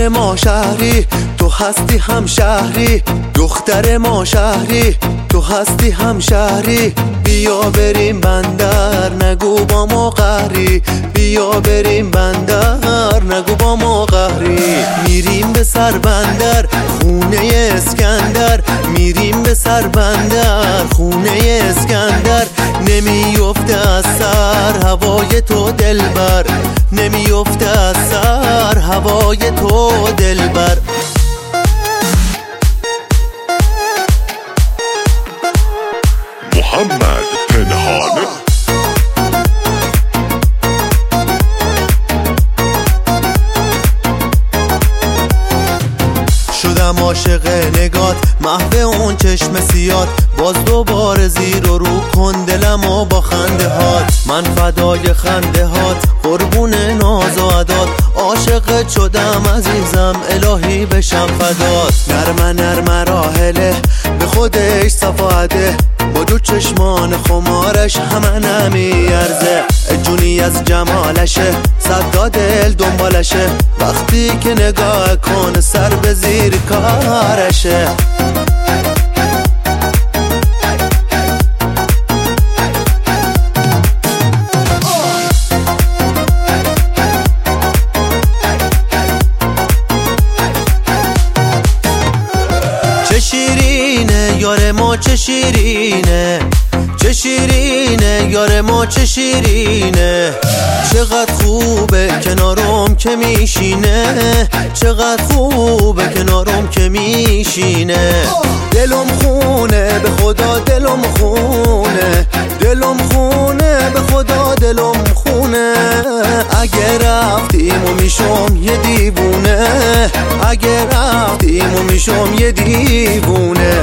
دختر ما شهری تو هستی همشهری، دختر ما شهری تو هستی همشهری. بیا بریم بندر نگو با ما قهری، بیا بریم بندر نگو با ما قهری. میریم به سر بندر خونه اسکندر، میریم به سر بندر خونه اسکندر. نمیفته از سر هوای تو دلبر، نمیفته از سر هوای تو دلبر. محمد پنهانه شدم عاشق نگات محو اون چشم سیاد، باز دوباره زیر و رو کن دلمو با خنده هات. من فدای خنده هات قربون ناز و عدات، عاشقت شدم عزیزم الهی بشم فدات. نرمه نرمه راحله به خودش صفاده، با دو چشمان خمارش همه نمیارزه. جونی از جمالشه صدا دل دنبالشه، وقتی که نگاه کن سر به زیر کارشه. چه شیرینه یار ما چه شیرینه، چه شیرینه یار ما چه شیرینه. چقدر خوبه کنارم که میشینه، چقدر خوبه کنارم که میشینه. دلم خونه به خدا دلم خونه، دلم خونه به خدا دلم خونه. اگه رفتیم و میشم یه دیوونه، اگه رفتیم و میشم یه دیوونه.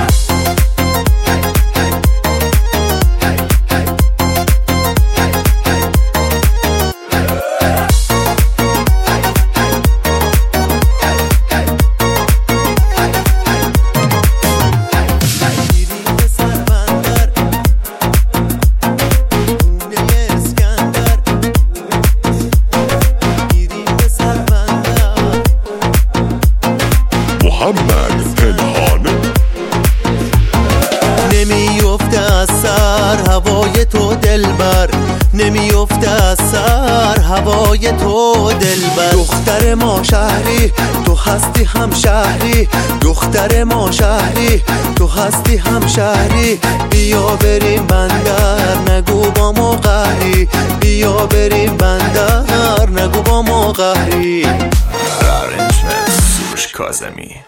محمد پنهانه نمیفته از سر هوای تو دلبر، نمیفته از سر هوای تو دلبر. دختر ما شهری تو هستی همشهری، دختر ما شهری تو هستی همشهری. بیا بریم بندر نگو با ما قهری، بیا بریم بندر نگو با ما قهری. Arrangement سروش کاظمی.